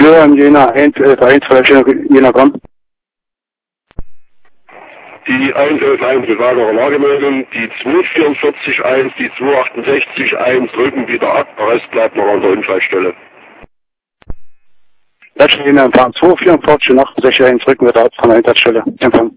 Florian Jena 111 Jena kommt. Die 111 Bewagerer Lagemeldung, die 2441, die 268 drücken wieder ab, der Rest bleibt noch an der Unfallstelle. Letzte Jena Empfang 244, 68 rücken wieder ab von der Einsatzstelle. Empfang.